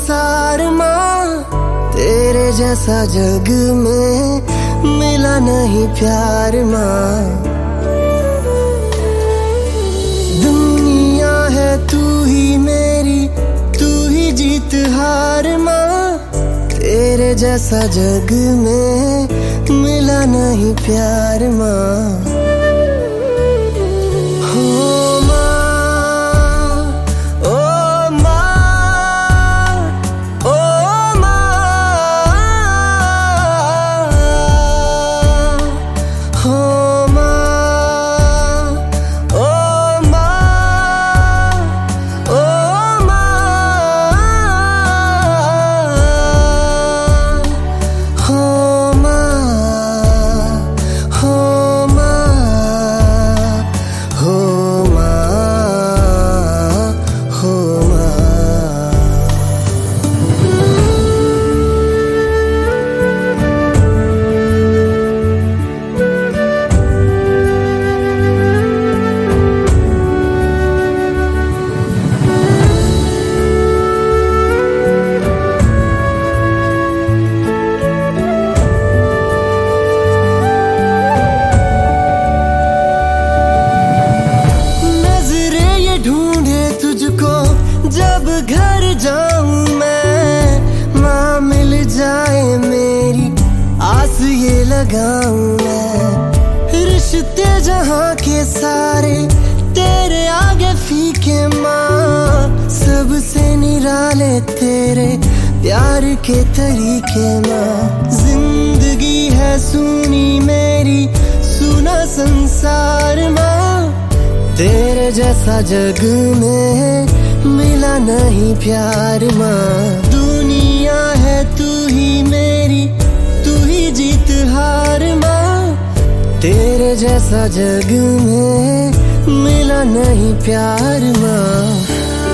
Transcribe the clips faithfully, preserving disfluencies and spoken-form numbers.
संसार माँ, तेरे जैसा जग में मिला नहीं प्यार माँ। दुनिया है तू ही मेरी, तू ही जीत हार माँ, तेरे जैसा जग में मिला नहीं प्यार माँ। जब घर जाऊं मैं, माँ मिल जाए मेरी आस ये लगाऊं मैं। रिश्ते जहाँ के सारे तेरे आगे फीके माँ, सबसे निराले तेरे प्यार के तरीके माँ। जिंदगी है सुनी मेरी, सुना संसार माँ, तेरे जैसा जग में मिला नहीं प्यार माँ। दुनिया है तू ही मेरी, तू ही जीत हार माँ, तेरे जैसा जग में मिला नहीं प्यार माँ।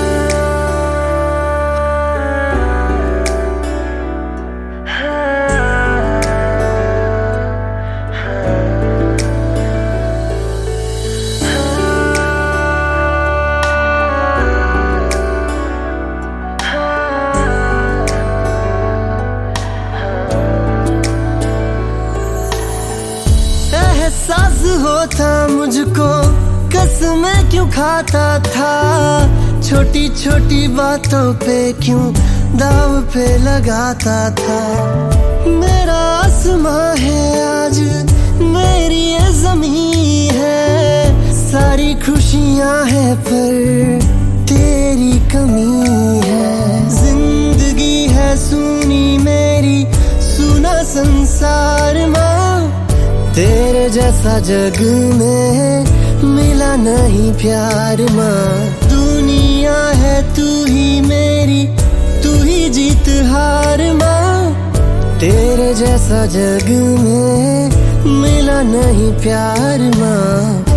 एहसास होता मुझको कसमें क्यों खाता था, छोटी छोटी बातों पे क्यों दाव पे लगाता था। मेरा आसमां है आज, मेरी ये ज़मीं है, सारी खुशियां हैं पर तेरी कमी है। जिंदगी है सुनी मेरी, सुना संसार माँ, तेरे जैसा जग में मिला नहीं प्यार माँ। दुनिया है तू ही मेरी, तू ही जीत हार माँ, तेरे जैसा जग में मिला नहीं प्यार माँ।